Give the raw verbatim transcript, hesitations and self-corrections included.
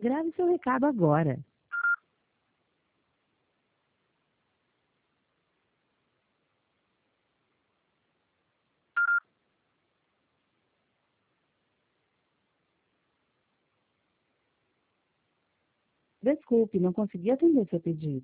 Grave seu recado agora. Desculpe, não consegui atender seu pedido.